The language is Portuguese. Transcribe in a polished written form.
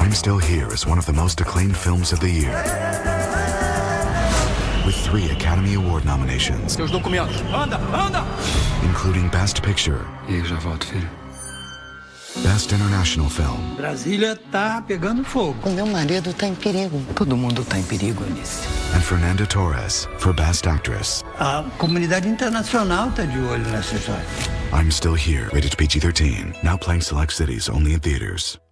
I'm Still Here is one of the most acclaimed films of the year, with 3 Academy Award nominations. Seus documentos. Anda, anda! Including Best Picture. E já volto, filho. Best International Film. Brasília tá pegando fogo. O meu marido tá em perigo. Todo mundo tá em perigo, Alice. And Fernanda Torres for Best Actress. A comunidade internacional tá de olho nessa história. I'm Still Here, rated PG-13. Now playing select cities, only in theaters.